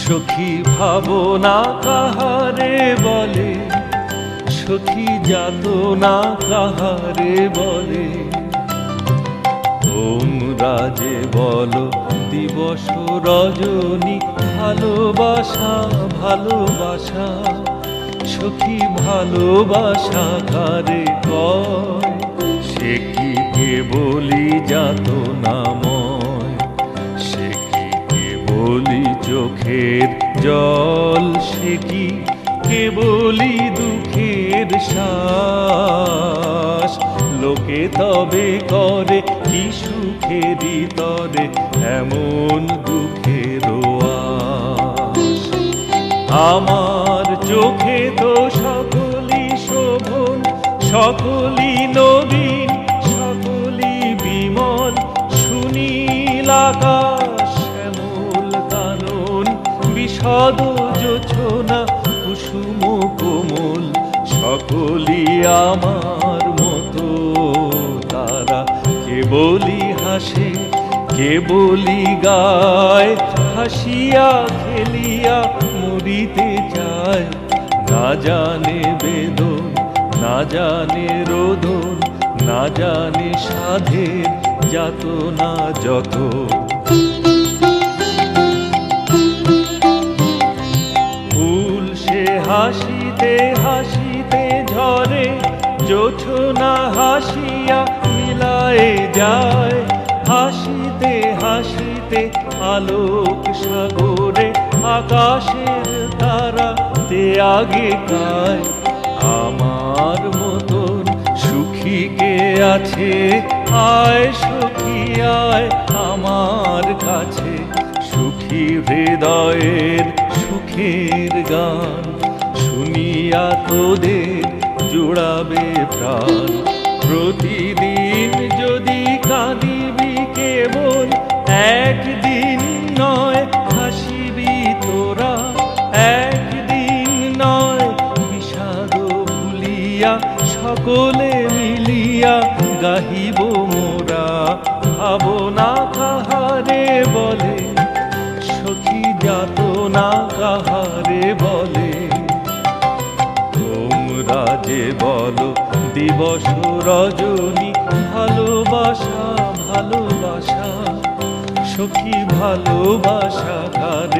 সখী ভাবনা কাহারে বলে, সখী যাতনা কাহারে বলে। তোমরা যে বলো দিবস রজনী ভালোবাসা ভালোবাসা, সখী ভালোবাসা কারে কয়? সে কি কেবলি যাতনাময়, সে কি কেবলি চোখের জল, সে কি কেবলি দুঃখের শ্বাস। লোকে তবে করে কি সুখেরই তরে এমন দুঃখের আশ। আমার চোখে তো সকলই শোভন, সকলই নবীন, সকলই বিমল। সুনীল আকাশ, শ্যামল কানন, বিশদ জোছনা, কুসুম কোমল। সকলই আমার মতো তারা, কেবলই হাসে কেবলই গায়। হাসিয়া খেলিয়া মরিতে চায়, না জানে বেদন, না জানে রোদন, না জানে সাধের যাতনা যত। ফুল সে হাসিতে হাসিতে ঝরে, জোছনা হাসিয়া মিলায়ে যায়। হাসিতে হাসিতে আলোক সাগরে, আকাশের তারা তে আগে গায়। আমার মতন সুখী কে আছে, আয় সখী আয় আমার কাছে। সুখী হৃদয়ের সুখের গান, শুনিয়া তোদের জুড়াবে প্রাণ। প্রতিদিন যদি কাঁদিবি কেবল, একদিন নয় হাসিবি তোরা। একদিন নয় বিষাদ ভুলিয়া, সকলে মিলিয়া গাহিব মোরা। ভাবনা কাহারে বলে, সখী যাতনা কাহারে বলে। তোমরা যে বলো দিবস রজনী ভালোবাসা ভালোবাসা, সখী ভালোবাসা কারে